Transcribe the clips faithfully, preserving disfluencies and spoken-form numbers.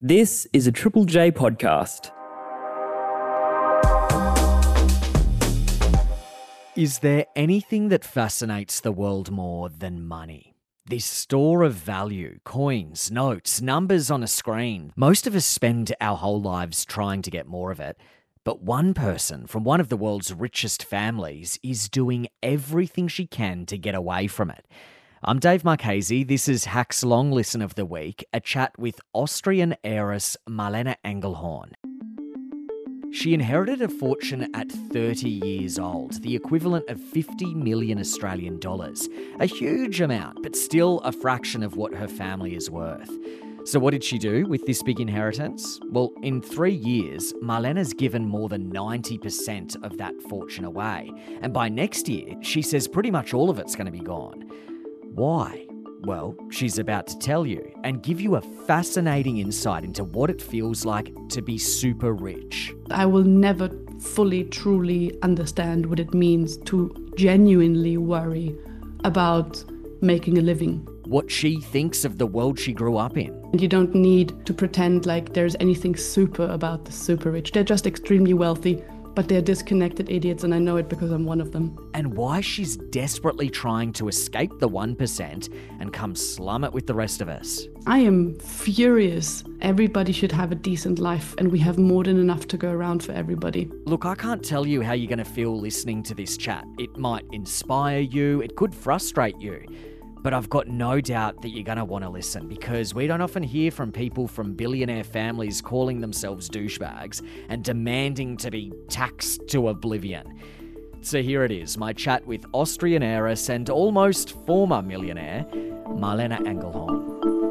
This is a Triple J podcast. Is there anything that fascinates the world more than money? This store of value, coins, notes, numbers on a screen. Most of us spend our whole lives trying to get more of it. But one person from one of the world's richest families is doing everything she can to get away from it. I'm Dave Marchese. This is Hack's Long Listen of the Week, a chat with Austrian heiress Marlene Engelhorn. She inherited a fortune at thirty years old, the equivalent of fifty million Australian dollars. A huge amount, but still a fraction of what her family is worth. So what did she do with this big inheritance? Well, in three years, Marlene's given more than ninety percent of that fortune away. And by next year, she says pretty much all of it's going to be gone. Why? Well, she's about to tell you and give you a fascinating insight into what it feels like to be super rich. I will never fully, truly understand what it means to genuinely worry about making a living. What she thinks of the world she grew up in. And you don't need to pretend like there's anything super about the super rich. They're just extremely wealthy, but they're disconnected idiots, and I know it because I'm one of them. And why she's desperately trying to escape the one percent and come slum it with the rest of us. I am furious. Everybody should have a decent life, and we have more than enough to go around for everybody. Look, I can't tell you how you're going to feel listening to this chat. It might inspire you, it could frustrate you. But I've got no doubt that you're going to want to listen, because we don't often hear from people from billionaire families calling themselves douchebags and demanding to be taxed to oblivion. So here it is, my chat with Austrian heiress and almost former millionaire, Marlene Engelhorn.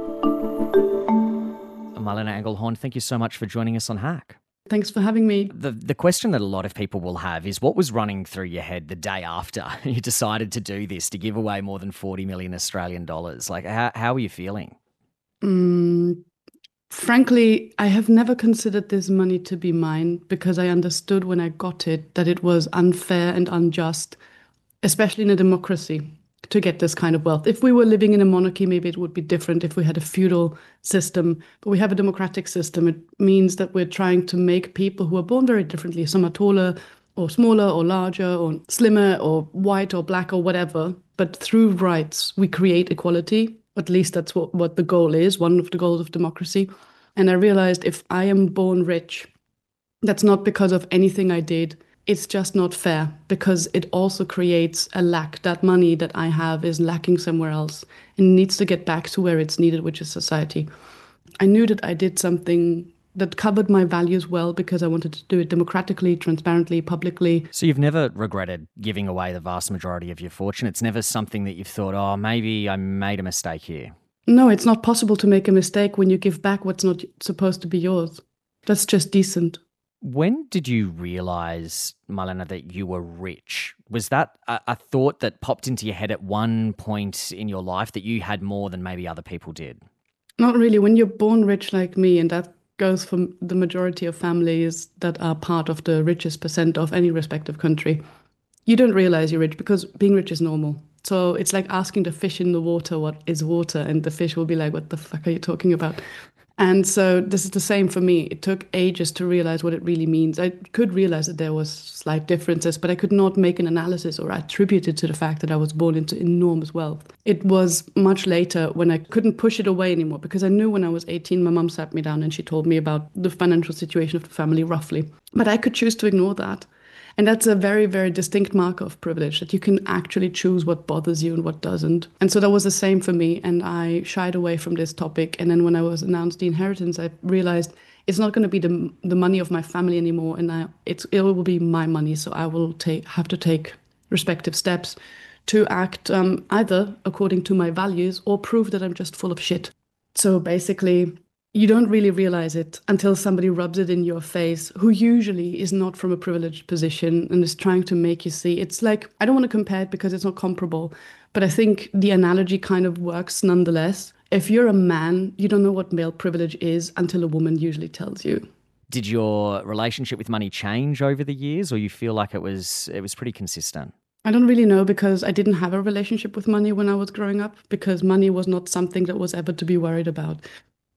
Marlene Engelhorn, thank you so much for joining us on Hack. Thanks for having me. The the question that a lot of people will have is, what was running through your head the day after you decided to do this, to give away more than forty million Australian dollars? Like, how, how are you feeling? Mm, frankly, I have never considered this money to be mine, because I understood when I got it that it was unfair and unjust, especially in a democracy, to get this kind of wealth. If we were living in a monarchy, maybe it would be different. If we had a feudal system, but we have a democratic system, it means that we're trying to make people who are born very differently. Some are taller or smaller or larger or slimmer or white or black or whatever. But through rights, we create equality. At least that's what, what the goal is, one of the goals of democracy. And I realized if I am born rich, that's not because of anything I did. It's just not fair, because it also creates a lack. That money that I have is lacking somewhere else and needs to get back to where it's needed, which is society. I knew that I did something that covered my values well, because I wanted to do it democratically, transparently, publicly. So you've never regretted giving away the vast majority of your fortune? It's never something that you've thought, oh, maybe I made a mistake here? No, it's not possible to make a mistake when you give back what's not supposed to be yours. That's just decent. When did you realise, Marlene, that you were rich? Was that a, a thought that popped into your head at one point in your life, that you had more than maybe other people did? Not really. When you're born rich like me, and that goes for the majority of families that are part of the richest percent of any respective country, you don't realise you're rich, because being rich is normal. So it's like asking the fish in the water what is water, and the fish will be like, what the fuck are you talking about? And so this is the same for me. It took ages to realize what it really means. I could realize that there was slight differences, but I could not make an analysis or attribute it to the fact that I was born into enormous wealth. It was much later when I couldn't push it away anymore, because I knew when I was eighteen, my mum sat me down and she told me about the financial situation of the family roughly. But I could choose to ignore that. And that's a very, very distinct marker of privilege, that you can actually choose what bothers you and what doesn't. And so that was the same for me. And I shied away from this topic. And then when I was announced the inheritance, I realized it's not going to be the the money of my family anymore. And I, it's, it will be my money. So I will take have to take respective steps to act um, either according to my values or prove that I'm just full of shit. So basically, you don't really realize it until somebody rubs it in your face, who usually is not from a privileged position and is trying to make you see. It's like, I don't want to compare it because it's not comparable, but I think the analogy kind of works nonetheless. If you're a man, you don't know what male privilege is until a woman usually tells you. Did your relationship with money change over the years, or you feel like it was it was pretty consistent? I don't really know, because I didn't have a relationship with money when I was growing up, because money was not something that was ever to be worried about.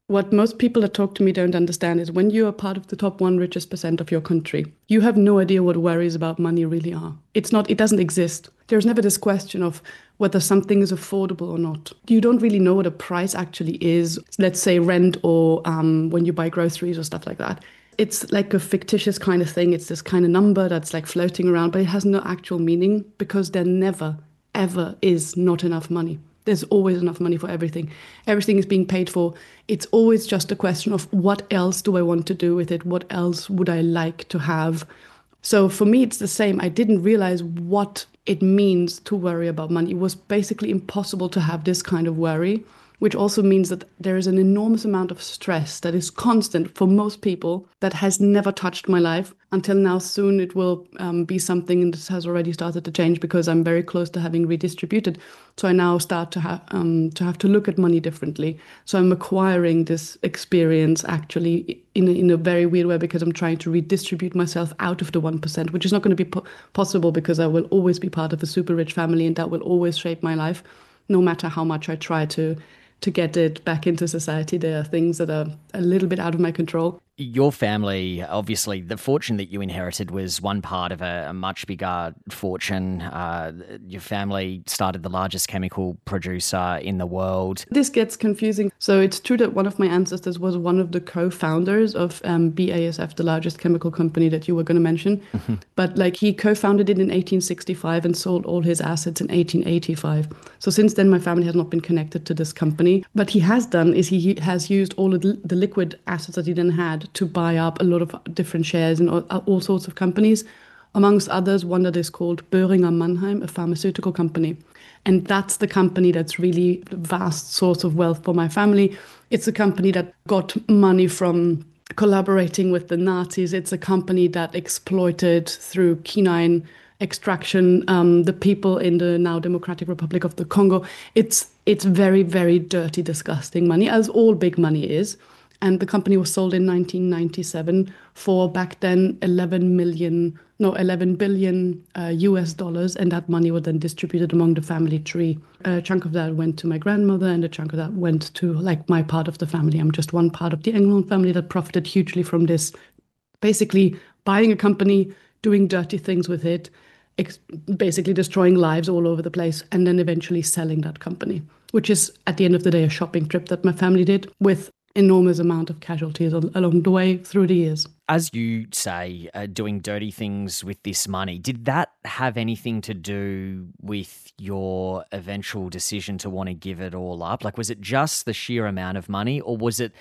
What most people that talk to me don't understand is when you are part of the top one richest percent of your country, you have no idea what worries about money really are. It's not, it doesn't exist. There's never this question of whether something is affordable or not. You don't really know what a price actually is, let's say rent or um, when you buy groceries or stuff like that. It's like a fictitious kind of thing. It's this kind of number that's like floating around, but it has no actual meaning because there never, ever is not enough money. There's always enough money for everything. Everything is being paid for. It's always just a question of what else do I want to do with it? What else would I like to have? So for me, it's the same. I didn't realize what it means to worry about money. It was basically impossible to have this kind of worry, which also means that there is an enormous amount of stress that is constant for most people that has never touched my life until now. Soon it will um, be something that has already started to change because I'm very close to having redistributed. So I now start to have um, to have to look at money differently. So I'm acquiring this experience actually in a, in a very weird way because I'm trying to redistribute myself out of the one percent, which is not going to be po- possible because I will always be part of a super rich family and that will always shape my life, no matter how much I try to to get it back into society. There are things that are a little bit out of my control. Your family, obviously, the fortune that you inherited was one part of a, a much bigger fortune. Uh, your family started the largest chemical producer in the world. This gets confusing. So it's true that one of my ancestors was one of the co-founders of um, B A S F, the largest chemical company that you were going to mention. Mm-hmm. But like he co-founded it in eighteen sixty-five and sold all his assets in eighteen eighty-five. So since then, my family has not been connected to this company. But he has done is he, he has used all of the, the liquid assets that he then had to buy up a lot of different shares in all, all sorts of companies, amongst others, one that is called Boehringer Mannheim, a pharmaceutical company. And that's the company that's really the vast source of wealth for my family. It's a company that got money from collaborating with the Nazis. It's a company that exploited through quinine extraction um, the people in the now Democratic Republic of the Congo. It's it's very, very dirty, disgusting money, as all big money is. And the company was sold in nineteen ninety-seven for back then eleven million, no, eleven billion uh, U S dollars. And that money was then distributed among the family tree. A chunk of that went to my grandmother and a chunk of that went to like my part of the family. I'm just one part of the Engelmann family that profited hugely from this. Basically buying a company, doing dirty things with it, ex- basically destroying lives all over the place, and then eventually selling that company, which is at the end of the day a shopping trip that my family did with enormous amount of casualties along the way through the years. As you say, uh, doing dirty things with this money, did that have anything to do with your eventual decision to want to give it all up? Like, was it just the sheer amount of money, or was it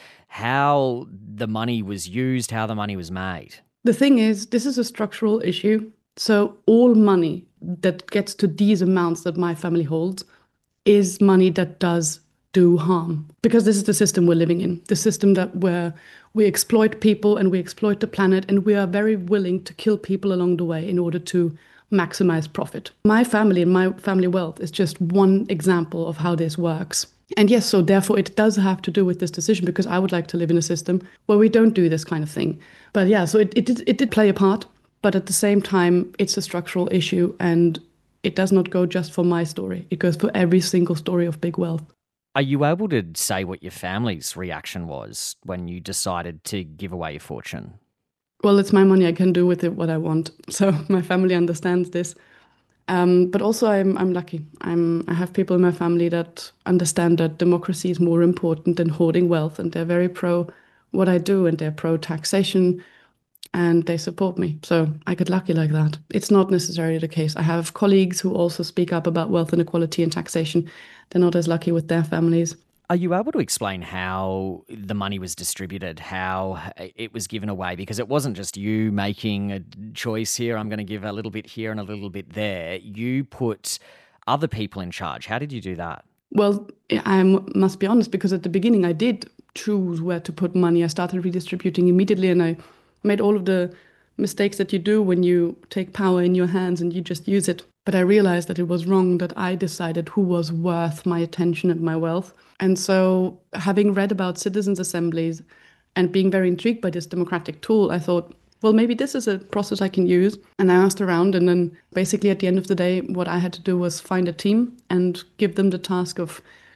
how the money was used, how the money was made? The thing is, this is a structural issue. So all money that gets to these amounts that my family holds is money that does do harm, because this is the system we're living in, the system that where we exploit people and we exploit the planet, and we are very willing to kill people along the way in order to maximize profit. My family and my family wealth is just one example of how this works. And yes, so therefore it does have to do with this decision, because I would like to live in a system where we don't do this kind of thing. But yeah, so it, it, did, it did play a part, but at the same time, it's a structural issue, and it does not go just for my story. It goes for every single story of big wealth. Are you able to say what your family's reaction was when you decided to give away your fortune? Well, it's my money. I can do with it what I want. So my family understands this. Um, but also I'm I'm lucky. I'm I have people in my family that understand that democracy is more important than hoarding wealth, and they're very pro what I do, and they're pro taxation, and they support me. So I get lucky like that. It's not necessarily the case. I have colleagues who also speak up about wealth inequality and taxation. They're not as lucky with their families. Are you able to explain how the money was distributed, how it was given away? Because it wasn't just you making a choice here, I'm going to give a little bit here and a little bit there. You put other people in charge. How did you do that? Well, I must be honest, because at the beginning I did choose where to put money. I started redistributing immediately, and I made all of the mistakes that you do when you take power in your hands and you just use it. But I realized that it was wrong, that I decided who was worth my attention and my wealth. And so, having read about citizens' assemblies and being very intrigued by this democratic tool, I thought, well, maybe this is a process I can use. And I asked around, and then basically at the end of the day, what I had to do was find a team and give them the task of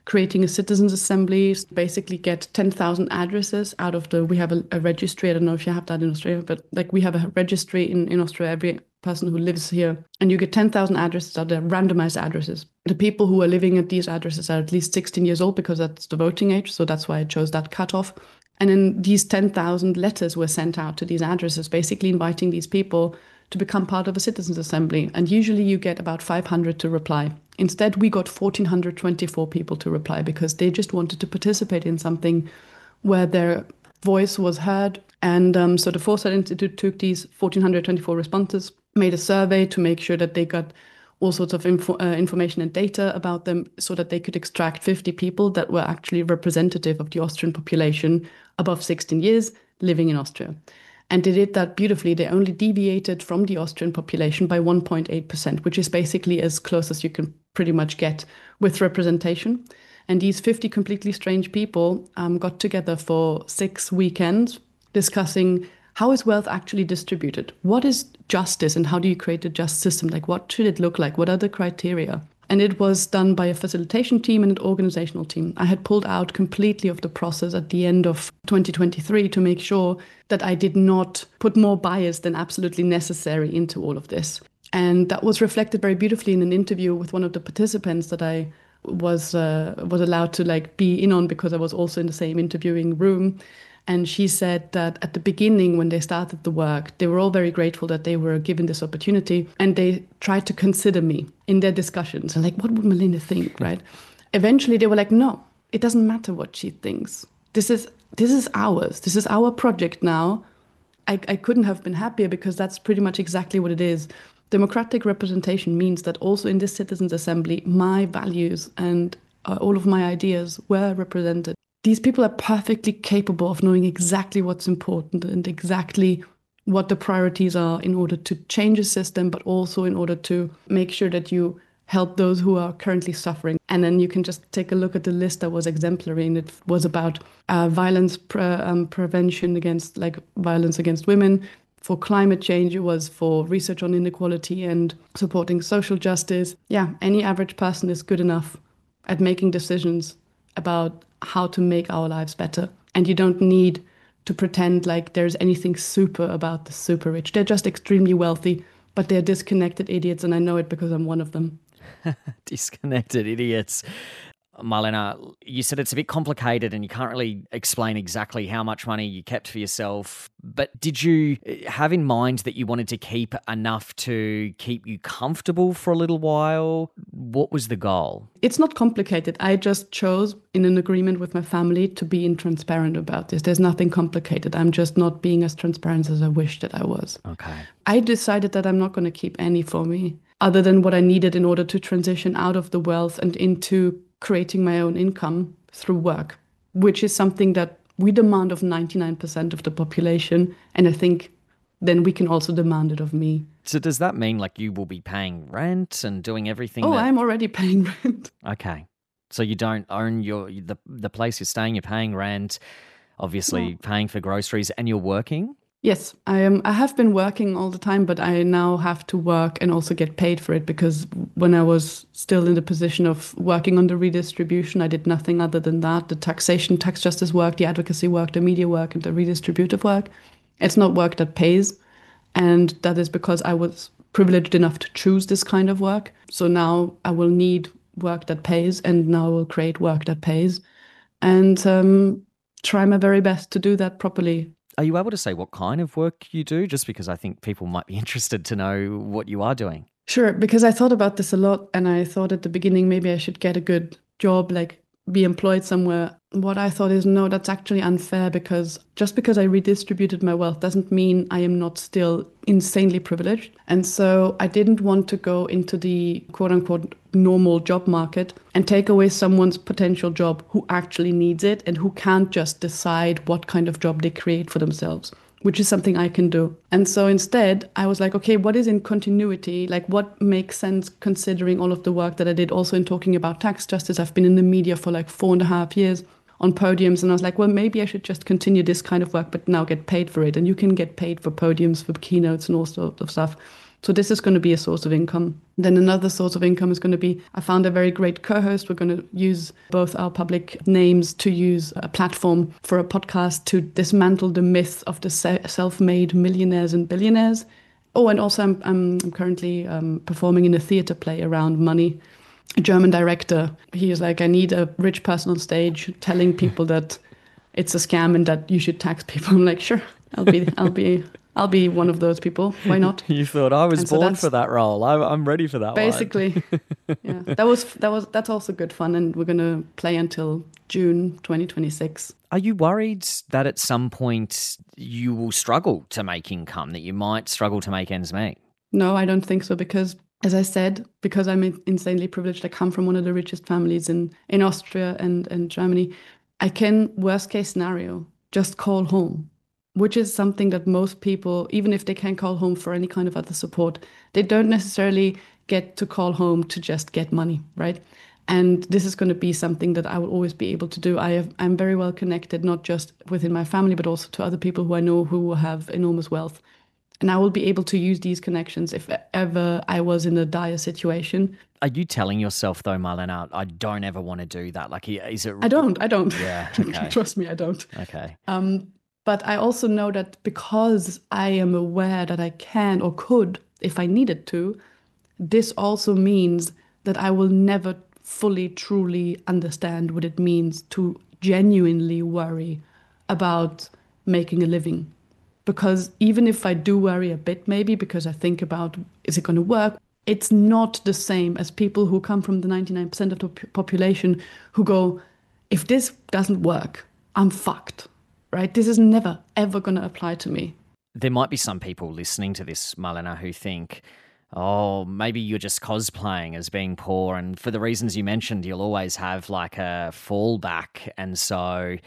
creating a citizens assembly, basically get ten thousand addresses out of the, we have a, a registry, I don't know if you have that in Australia, but like we have a registry in, in Australia, every person who lives here, and you get ten thousand addresses out there, randomized addresses. The people who are living at these addresses are at least sixteen years old because that's the voting age, so that's why I chose that cutoff. And then these ten thousand letters were sent out to these addresses, basically inviting these people to become part of a citizens assembly. And usually you get about five hundred to reply. Instead, we got one thousand four hundred twenty-four people to reply because they just wanted to participate in something where their voice was heard. And um, so the Foresight Institute took these one thousand four hundred twenty-four responses, made a survey to make sure that they got all sorts of info, uh, information and data about them so that they could extract fifty people that were actually representative of the Austrian population above sixteen years living in Austria. And they did that beautifully. They only deviated from the Austrian population by one point eight percent, which is basically as close as you can pretty much get with representation. And these fifty completely strange people um, got together for six weekends discussing how is wealth actually distributed? What is justice and how do you create a just system? Like, what should it look like? What are the criteria? And it was done by a facilitation team and an organizational team. I had pulled out completely of the process at the end of twenty twenty-three to make sure that I did not put more bias than absolutely necessary into all of this. And that was reflected very beautifully in an interview with one of the participants that I was uh, was allowed to like be in on because I was also in the same interviewing room. And she said that at the beginning, when they started the work, they were all very grateful that they were given this opportunity. And they tried to consider me in their discussions. And like, what would Melinda think, right? Eventually, they were like, no, it doesn't matter what she thinks. This is this is ours. This is our project now. I, I couldn't have been happier because that's pretty much exactly what it is. Democratic representation means that also in this citizens' assembly, my values and uh, all of my ideas were represented. These people are perfectly capable of knowing exactly what's important and exactly what the priorities are in order to change a system, but also in order to make sure that you help those who are currently suffering. And then you can just take a look at the list that was exemplary, and it was about uh, violence pre- um, prevention against, like violence against women. For climate change, it was for research on inequality and supporting social justice. Yeah, any average person is good enough at making decisions about how to make our lives better. And you don't need to pretend like there's anything super about the super rich. They're just extremely wealthy, but they're disconnected idiots, and I know it because I'm one of them. Disconnected idiots. Marlena, you said it's a bit complicated and you can't really explain exactly how much money you kept for yourself, but did you have in mind that you wanted to keep enough to keep you comfortable for a little while? What was the goal? It's not complicated. I just chose in an agreement with my family to be transparent about this. There's nothing complicated. I'm just not being as transparent as I wish that I was. Okay. I decided that I'm not going to keep any for me other than what I needed in order to transition out of the wealth and into creating my own income through work, which is something that we demand of ninety-nine percent of the population. And I think then we can also demand it of me. So does that mean like you will be paying rent and doing everything? Oh, that... I'm already paying rent. Okay. So you don't own your the, the place you're staying, you're paying rent, obviously no. paying for groceries, and you're working? Yes, I am. I have been working all the time, but I now have to work and also get paid for it because when I was still in the position of working on the redistribution, I did nothing other than that. The taxation, tax justice work, the advocacy work, the media work, and the redistributive work. It's not work that pays. And that is because I was privileged enough to choose this kind of work. So now I will need work that pays, and now I will create work that pays and um, try my very best to do that properly. Are you able to say what kind of work you do? Just because I think people might be interested to know what you are doing. Sure, because I thought about this a lot, and I thought at the beginning maybe I should get a good job, like be employed somewhere. What I thought is, no, that's actually unfair, because just because I redistributed my wealth doesn't mean I am not still insanely privileged. And so I didn't want to go into the quote unquote normal job market and take away someone's potential job who actually needs it and who can't just decide what kind of job they create for themselves, which is something I can do. And so instead, I was like, okay, what is in continuity? Like, what makes sense considering all of the work that I did also in talking about tax justice? I've been in the media for like four and a half years on podiums. And I was like, well, maybe I should just continue this kind of work, but now get paid for it. And you can get paid for podiums, for keynotes and all sorts of stuff. So this is going to be a source of income. Then another source of income is going to be, I found a very great co-host. We're going to use both our public names to use a platform for a podcast to dismantle the myth of the self-made millionaires and billionaires. Oh, and also I'm, I'm, I'm currently um, performing in a theater play around money. A German director, he is like, I need a rich person on stage telling people that it's a scam and that you should tax people. I'm like, sure, I'll be, I'll be, I'll be one of those people. Why not? You thought I was And so born that's for that role. I, I'm ready for that basically, one. yeah, that was that was that's also good fun, and we're gonna play until June twenty twenty-six. Are you worried that at some point you will struggle to make income, that you might struggle to make ends meet? No, I don't think so, because as I said, because I'm insanely privileged, I come from one of the richest families in, in Austria and, and Germany. I can, worst case scenario, just call home, which is something that most people, even if they can call home for any kind of other support, they don't necessarily get to call home to just get money, right? And this is going to be something that I will always be able to do. I have, I'm very well connected, not just within my family, but also to other people who I know who have enormous wealth. And I will be able to use these connections if ever I was in a dire situation. Are you telling yourself, though, Marlena, I don't ever want to do that? Like, is it? I don't. I don't. Yeah. Okay. Trust me, I don't. Okay. Um, but I also know that because I am aware that I can or could, if I needed to, this also means that I will never fully, truly understand what it means to genuinely worry about making a living. Because even if I do worry a bit, maybe because I think about, is it going to work? It's not the same as people who come from the ninety-nine percent of the population who go, if this doesn't work, I'm fucked, right? This is never, ever going to apply to me. There might be some people listening to this, Marlena, who think, oh, maybe you're just cosplaying as being poor. And for the reasons you mentioned, you'll always have like a fallback. And so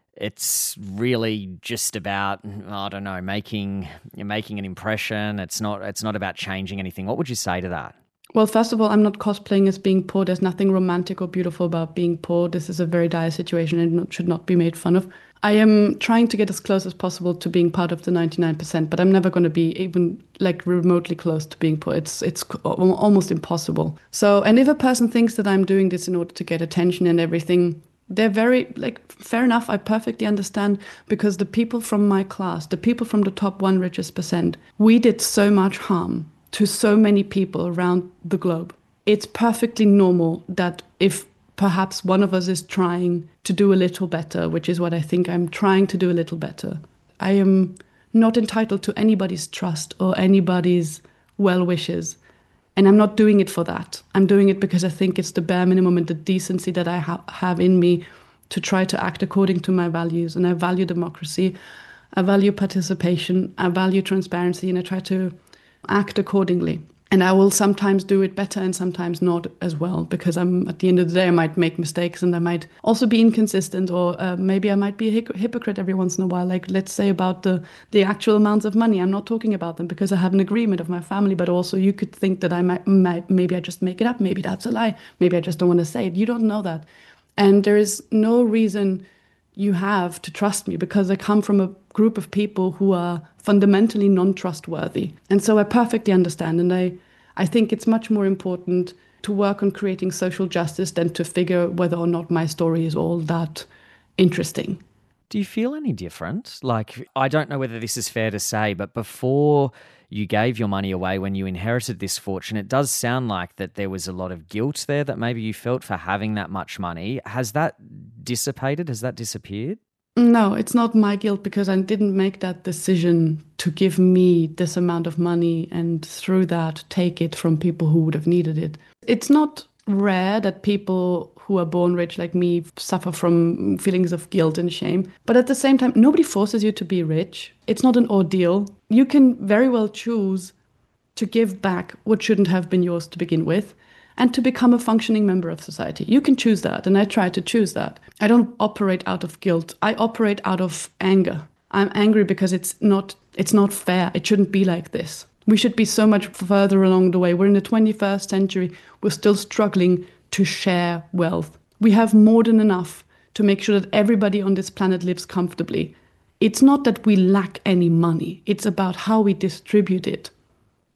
it's really just about, I don't know, making you're making an impression. It's not it's not about changing anything. What would you say to that? Well, first of all, I'm not cosplaying as being poor. There's nothing romantic or beautiful about being poor. This is a very dire situation and it should not be made fun of. I am trying to get as close as possible to being part of the ninety-nine percent, but I'm never going to be even like remotely close to being poor. It's it's almost impossible. So, and if a person thinks that I'm doing this in order to get attention and everything, they're very, like, fair enough, I perfectly understand, because the people from my class, the people from the top one richest percent, we did so much harm to so many people around the globe. It's perfectly normal that if perhaps one of us is trying to do a little better, which is what I think I'm trying to do a little better, I am not entitled to anybody's trust or anybody's well wishes. And I'm not doing it for that. I'm doing it because I think it's the bare minimum and the decency that I ha- have in me to try to act according to my values. And I value democracy, I value participation, I value transparency, and I try to act accordingly. And I will sometimes do it better and sometimes not as well, because I'm at the end of the day, I might make mistakes and I might also be inconsistent, or uh, maybe I might be a hic- hypocrite every once in a while. Like, let's say about the, the actual amounts of money. I'm not talking about them because I have an agreement of my family, but also you could think that I might, might maybe I just make it up. Maybe that's a lie. Maybe I just don't want to say it. You don't know that. And there is no reason you have to trust me, because I come from a group of people who are fundamentally non-trustworthy. And so I perfectly understand. And I, I think it's much more important to work on creating social justice than to figure whether or not my story is all that interesting. Do you feel any different? Like, I don't know whether this is fair to say, but before you gave your money away, when you inherited this fortune, it does sound like that there was a lot of guilt there that maybe you felt for having that much money. Has that dissipated? Has that disappeared? No, it's not my guilt, because I didn't make that decision to give me this amount of money and through that take it from people who would have needed it. It's not rare that people who are born rich like me suffer from feelings of guilt and shame. But at the same time, nobody forces you to be rich. It's not an ordeal. You can very well choose to give back what shouldn't have been yours to begin with, and to become a functioning member of society. You can choose that, and I try to choose that. I don't operate out of guilt. I operate out of anger. I'm angry because it's not it's not fair. It shouldn't be like this. We should be so much further along the way. We're in the twenty-first century. We're still struggling to share wealth. We have more than enough to make sure that everybody on this planet lives comfortably. It's not that we lack any money. It's about how we distribute it.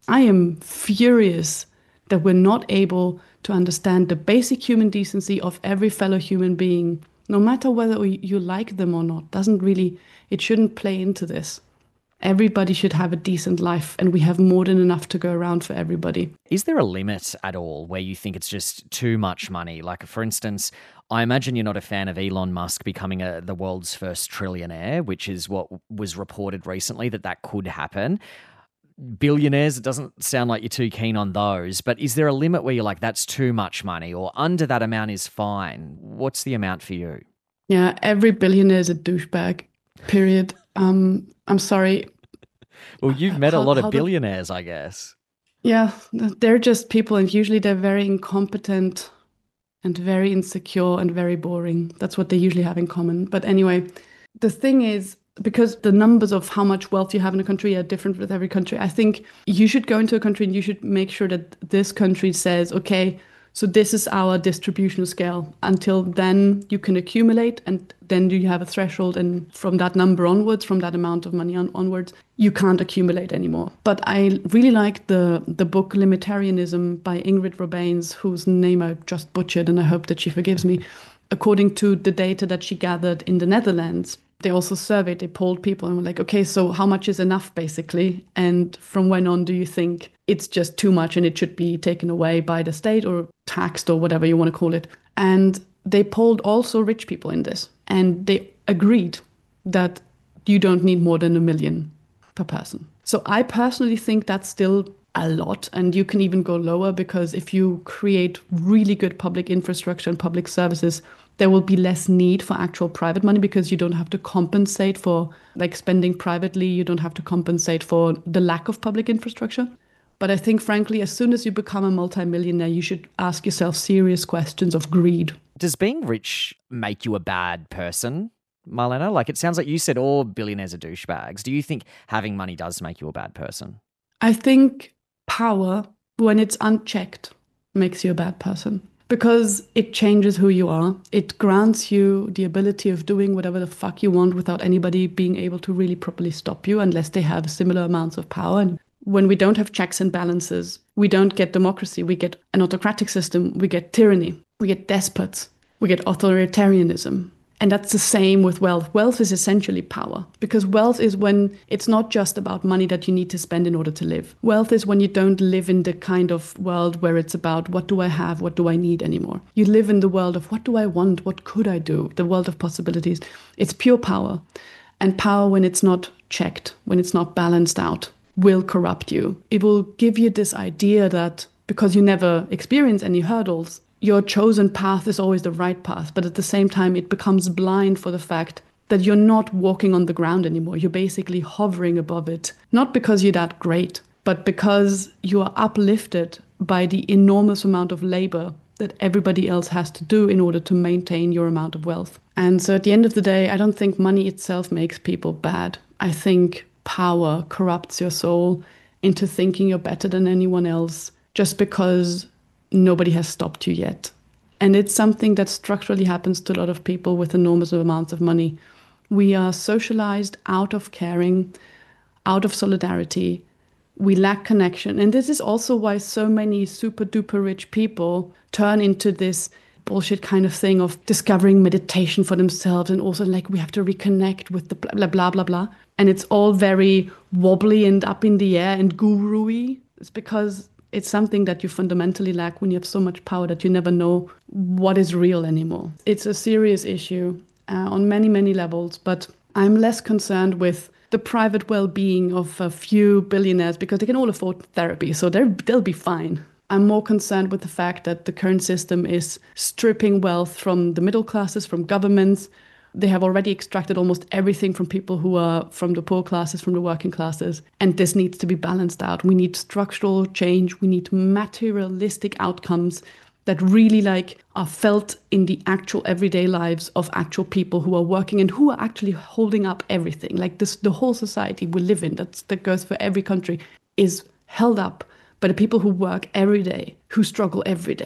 I am furious that we're not able to understand the basic human decency of every fellow human being, no matter whether you like them or not. Doesn't really, it shouldn't play into this. Everybody should have a decent life, and we have more than enough to go around for everybody. Is there a limit at all where you think it's just too much money? Like, for instance, I imagine you're not a fan of Elon Musk becoming a, the world's first trillionaire, which is what was reported recently, that that could happen. Billionaires, it doesn't sound like you're too keen on those, but is there a limit where you're like, that's too much money, or under that amount is fine? What's the amount for you? Yeah, every billionaire is a douchebag, period. Um, I'm sorry. Well, you've met how, a lot of the, billionaires, I guess. Yeah, they're just people, and usually they're very incompetent and very insecure and very boring. That's what they usually have in common. But anyway, the thing is, because the numbers of how much wealth you have in a country are different with every country, I think you should go into a country and you should make sure that this country says, okay, so this is our distribution scale. Until then, you can accumulate, and then you have a threshold. And from that number onwards, from that amount of money on, onwards, you can't accumulate anymore. But I really like the, the book Limitarianism by Ingrid Robains, whose name I just butchered, and I hope that she forgives me. According to the data that she gathered in the Netherlands, they also surveyed, they polled people and were like, okay, so how much is enough, basically? And from when on do you think it's just too much and it should be taken away by the state or taxed or whatever you want to call it? And they polled also rich people in this. And they agreed that you don't need more than a million per person. So I personally think that's still a lot. And you can even go lower, because if you create really good public infrastructure and public services, there will be less need for actual private money, because you don't have to compensate for like spending privately. You don't have to compensate for the lack of public infrastructure. But I think, frankly, as soon as you become a multimillionaire, you should ask yourself serious questions of greed. Does being rich make you a bad person, Marlena? Like, it sounds like you said all billionaires are douchebags. Do you think having money does make you a bad person? I think power, when it's unchecked, makes you a bad person. Because it changes who you are. It grants you the ability of doing whatever the fuck you want without anybody being able to really properly stop you, unless they have similar amounts of power. And when we don't have checks and balances, we don't get democracy. We get an autocratic system. We get tyranny. We get despots. We get authoritarianism. And that's the same with wealth. Wealth is essentially power, because wealth is when it's not just about money that you need to spend in order to live. Wealth is when you don't live in the kind of world where it's about what do I have, what do I need anymore. You live in the world of what do I want, what could I do, the world of possibilities. It's pure power. And power, when it's not checked, when it's not balanced out, will corrupt you. It will give you this idea that because you never experience any hurdles, your chosen path is always the right path, but at the same time, it becomes blind for the fact that you're not walking on the ground anymore. You're basically hovering above it, not because you're that great, but because you are uplifted by the enormous amount of labor that everybody else has to do in order to maintain your amount of wealth. And so at the end of the day, I don't think money itself makes people bad. I think power corrupts your soul into thinking you're better than anyone else just because nobody has stopped you yet. And it's something that structurally happens to a lot of people with enormous amounts of money. We are socialized out of caring, out of solidarity. We lack connection. And this is also why so many super duper rich people turn into this bullshit kind of thing of discovering meditation for themselves, and also like we have to reconnect with the blah, blah, blah, blah, blah. And it's all very wobbly and up in the air and guru-y. It's because it's something that you fundamentally lack when you have so much power that you never know what is real anymore. It's a serious issue uh, on many, many levels, but I'm less concerned with the private well-being of a few billionaires because they can all afford therapy, so they're, they'll be fine. I'm more concerned with the fact that the current system is stripping wealth from the middle classes, from governments. They have already extracted almost everything from people who are from the poor classes, from the working classes. And this needs to be balanced out. We need structural change. We need materialistic outcomes that really like are felt in the actual everyday lives of actual people who are working and who are actually holding up everything. Like this, the whole society we live in, that's, that goes for every country, is held up by the people who work every day, who struggle every day,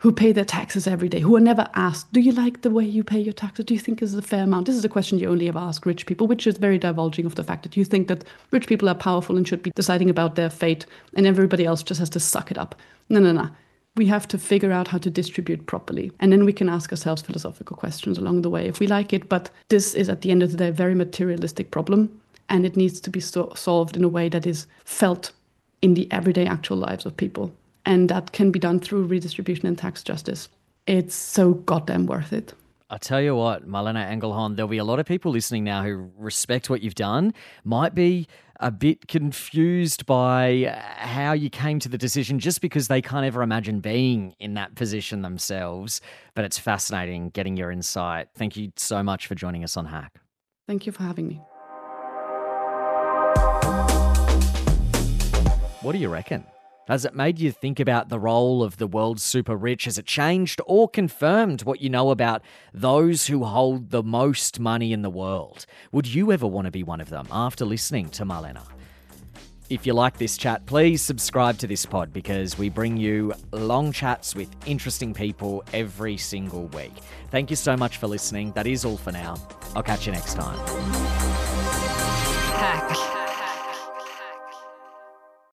who pay their taxes every day, who are never asked, do you like the way you pay your taxes? Do you think is a fair amount? This is a question you only ever ask rich people, which is very divulging of the fact that you think that rich people are powerful and should be deciding about their fate and everybody else just has to suck it up. No, no, no. We have to figure out how to distribute properly. And then we can ask ourselves philosophical questions along the way if we like it. But this is, at the end of the day, a very materialistic problem. And it needs to be so- solved in a way that is felt in the everyday actual lives of people. And that can be done through redistribution and tax justice. It's so goddamn worth it. I tell you what, Malena Engelhorn, there'll be a lot of people listening now who respect what you've done, might be a bit confused by how you came to the decision just because they can't ever imagine being in that position themselves. But it's fascinating getting your insight. Thank you so much for joining us on Hack. Thank you for having me. What do you reckon? Has it made you think about the role of the world's super rich? Has it changed or confirmed what you know about those who hold the most money in the world? Would you ever want to be one of them after listening to Malena? If you like this chat, please subscribe to this pod because we bring you long chats with interesting people every single week. Thank you so much for listening. That is all for now. I'll catch you next time. Hack.